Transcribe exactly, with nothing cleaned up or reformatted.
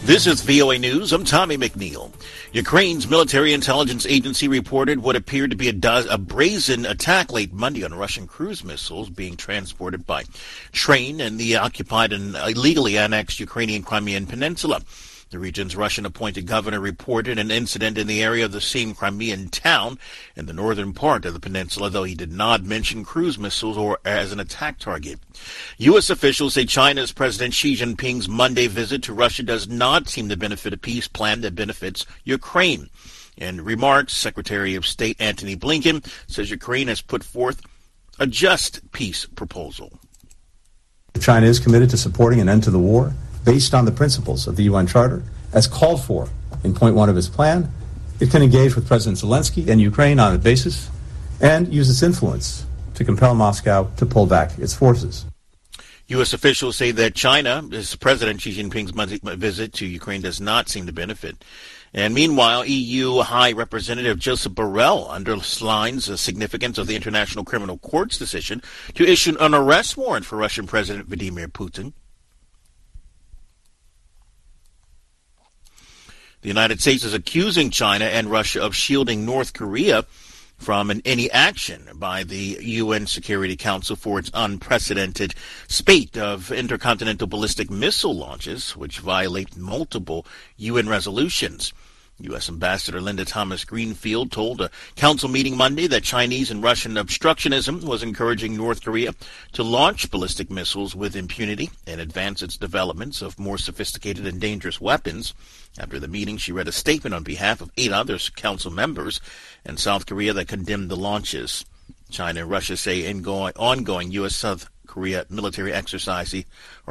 This is V O A News. I'm Tommy McNeil. Ukraine's military intelligence agency reported what appeared to be a, do- a brazen attack late Monday on Russian cruise missiles being transported by train in the occupied and illegally annexed Ukrainian Crimean Peninsula. The region's Russian-appointed governor reported an incident in the area of the same Crimean town in the northern part of the peninsula, though he did not mention cruise missiles or as an attack target. U S officials say China's President Xi Jinping's Monday visit to Russia does not seem to benefit a peace plan that benefits Ukraine. In remarks, Secretary of State Antony Blinken says Ukraine has put forth a just peace proposal. China is committed to supporting an end to the war based on the principles of the U N Charter, as called for in point one of its plan. It can engage with President Zelensky and Ukraine on that basis and use its influence to compel Moscow to pull back its forces. U S officials say that China, as President Xi Jinping's visit to Ukraine, does not seem to benefit. And meanwhile, E U High Representative Joseph Borrell underlines the significance of the International Criminal Court's decision to issue an arrest warrant for Russian President Vladimir Putin. The United States is accusing China and Russia of shielding North Korea from an, any action by the U N Security Council for its unprecedented spate of intercontinental ballistic missile launches, which violate multiple U N resolutions. U S Ambassador Linda Thomas-Greenfield told a council meeting Monday that Chinese and Russian obstructionism was encouraging North Korea to launch ballistic missiles with impunity and advance its developments of more sophisticated and dangerous weapons. After the meeting, she read a statement on behalf of eight other council members in South Korea that condemned the launches. China and Russia say ongoing U S South Korea military exercises